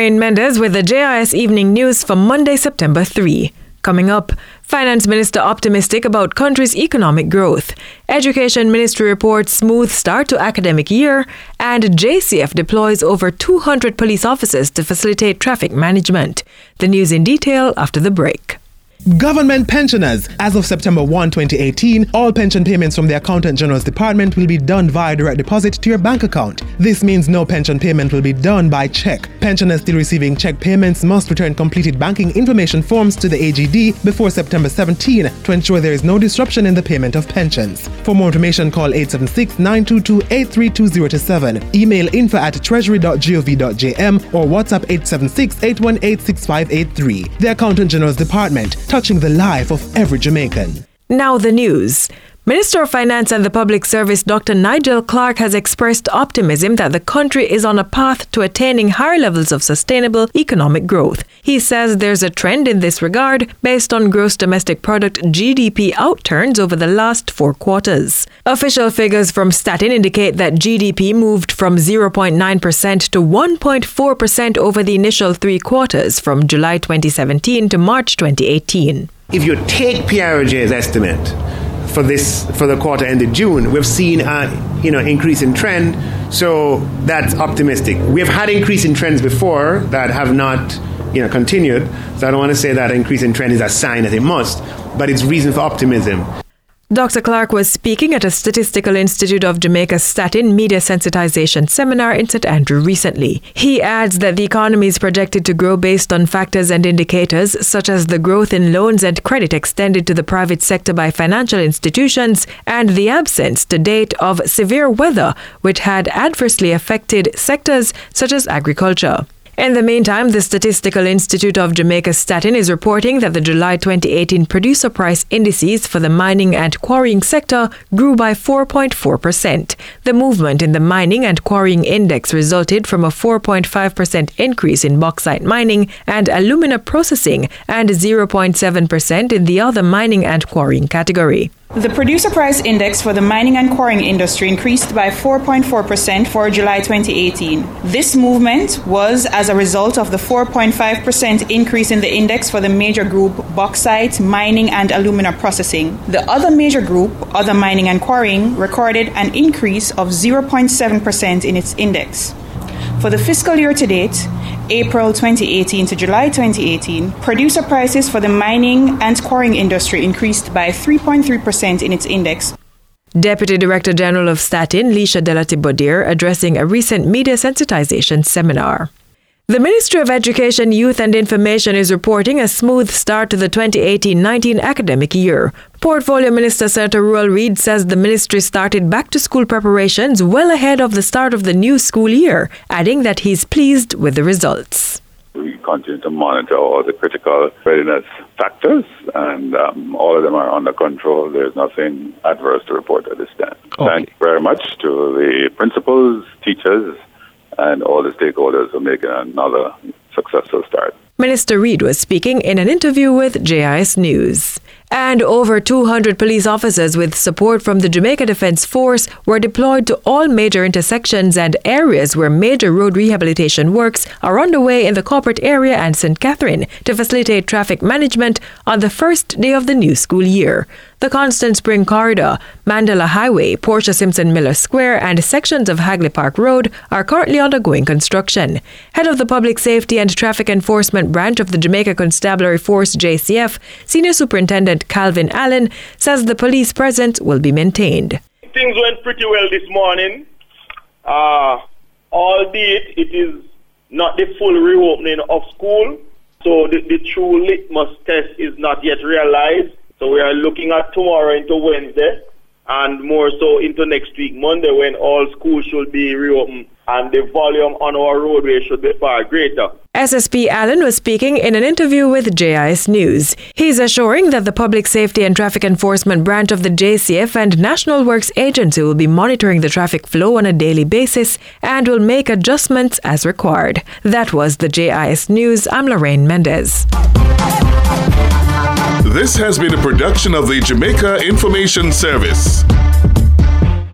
Lorraine Mendez with the JIS Evening News for Monday, September 3. Coming up, Finance Minister optimistic about country's economic growth. Education Ministry reports smooth start to academic year, and JCF deploys over 200 police officers to facilitate traffic management. The news in detail after the break. Government pensioners. As of September 1, 2018, all pension payments from the Accountant General's Department will be done via direct deposit to your bank account. This means no pension payment will be done by check. Pensioners still receiving check payments must return completed banking information forms to the AGD before September 17 to ensure there is no disruption in the payment of pensions. For more information, call 876-922-83207, email info@treasury.gov.jm or WhatsApp 876-818-6583. The Accountant General's Department, touching the life of every Jamaican. Now the news. Minister of Finance and the Public Service Dr. Nigel Clark has expressed optimism that the country is on a path to attaining higher levels of sustainable economic growth. He says there's a trend in this regard based on gross domestic product GDP outturns over the last 4 quarters. Official figures from Statin indicate that GDP moved from 0.9% to 1.4% over the initial 3 quarters from July 2017 to March 2018. If you take PROJ's estimate for the quarter ended June, we've seen an increase in trend, so that's optimistic. We've had increase in trends before that have not continued, so I don't want to say that increase in trend is a sign that it must, but it's reason for optimism. Dr. Clark was speaking at a Statistical Institute of Jamaica Statin Media Sensitization Seminar in St. Andrew recently. He adds that the economy is projected to grow based on factors and indicators such as the growth in loans and credit extended to the private sector by financial institutions and the absence to date of severe weather, which had adversely affected sectors such as agriculture. In the meantime, the Statistical Institute of Jamaica Statin is reporting that the July 2018 producer price indices for the mining and quarrying sector grew by 4.4%. The movement in the mining and quarrying index resulted from a 4.5% increase in bauxite mining and alumina processing and 0.7% in the other mining and quarrying category. The producer price index for the mining and quarrying industry increased by 4.4% for July 2018. This movement was as a result of the 4.5% increase in the index for the major group bauxite, mining and alumina processing. The other major group, other mining and quarrying, recorded an increase of 0.7% in its index. For the fiscal year to date, April 2018 to July 2018, producer prices for the mining and quarrying industry increased by 3.3% in its index. Deputy Director General of Statin, Leisha Delati-Bodir, addressing a recent media sensitization seminar. The Ministry of Education, Youth and Information is reporting a smooth start to the 2018-19 academic year. Portfolio Minister Senator Ruel Reid says the ministry started back-to-school preparations well ahead of the start of the new school year, adding that he's pleased with the results. We continue to monitor all the critical readiness factors, and all of them are under control. There's nothing adverse to report at this time. Okay. Thank you very much to the principals, teachers, and all the stakeholders for making another successful start. Minister Reid was speaking in an interview with JIS News. And over 200 police officers with support from the Jamaica Defence Force were deployed to all major intersections and areas where major road rehabilitation works are underway in the corporate area and St. Catherine to facilitate traffic management on the first day of the new school year. The Constant Spring Corridor, Mandela Highway, Portia Simpson Miller Square and sections of Hagley Park Road are currently undergoing construction. Head of the Public Safety and Traffic Enforcement Branch of the Jamaica Constabulary Force JCF, Senior Superintendent Calvin Allen, says the police presence will be maintained. Things went pretty well this morning, albeit it is not the full reopening of school, so the true litmus test is not yet realized. So we are looking at tomorrow into Wednesday and more so into next week, Monday, when all schools should be reopened and the volume on our roadway should be far greater. SSP Allen was speaking in an interview with JIS News. He's assuring that the Public Safety and Traffic Enforcement Branch of the JCF and National Works Agency will be monitoring the traffic flow on a daily basis and will make adjustments as required. That was the JIS News. I'm Lorraine Mendez. This has been a production of the Jamaica Information Service.